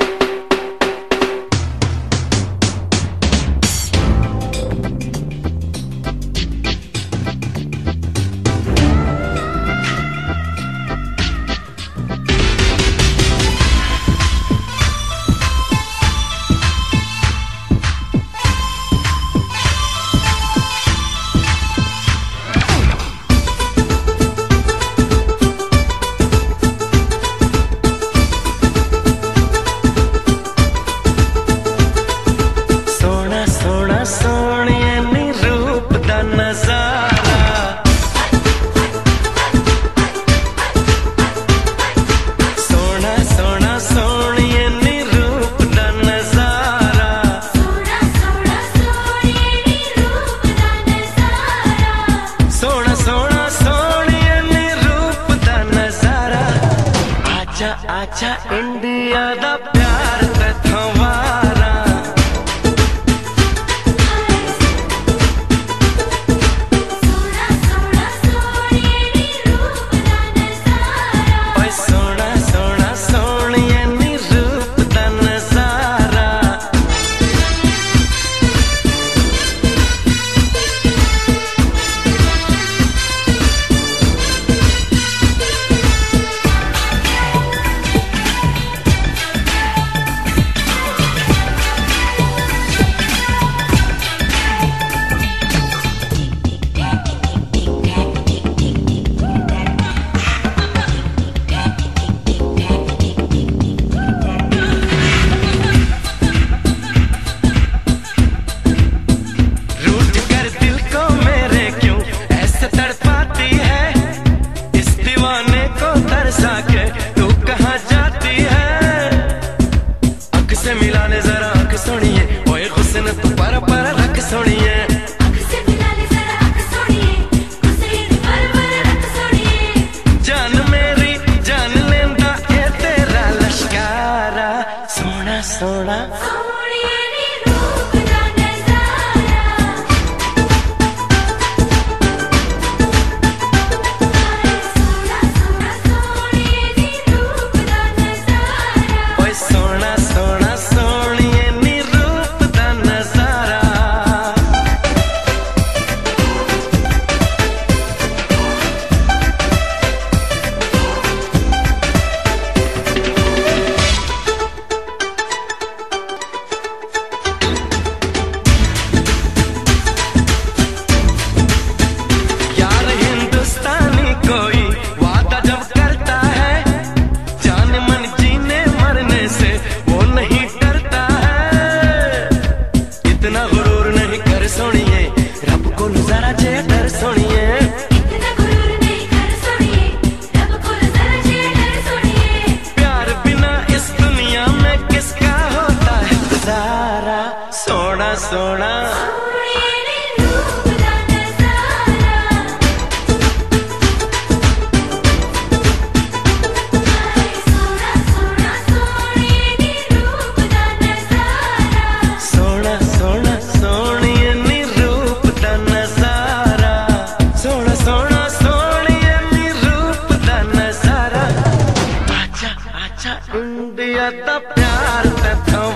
आजा इंडिया दा प्यार तथवारा सोना सोना सोनिए नी रूप दा नजारा ओए सोना सोना सोनिए नी रूप दा नजारा तू कहाँ जाती है अख से मिला ले जरा अख सोनिए ओए हुस्न तू पर रख सोनिए अख से मिला ले जरा अख सोनिए हुस्न पर रख सोनिए जान मेरी जान लेंदा ए तेरा लश्कारा सोना सोना सोनिए नी रूप दा नजारा सोना सोना सोनिए नी रूप दा नजारा यार हिंदुस्तानी कोई वादा जब करता है जान मन जीने मरने से वो नहीं डरता है इतना गुरूर नहीं कर सोनिए रब को जरा जे डर सोनिए इतना गुरूर नहीं कर सोनिए रब को जरा जे डर सोनिए प्यार बिना इस दुनिया में किसका होता है गुजारा सोना सोना सोनिए नी रूप दा नजारा सोना सोना सोनिए नी रूप दा नजारा सोना सोना सोनिए नी रूप दा नजारा सोना सोना सोनिए नी रूप दा नजारा आजा आजा इंडिया दा प्यार तथवारा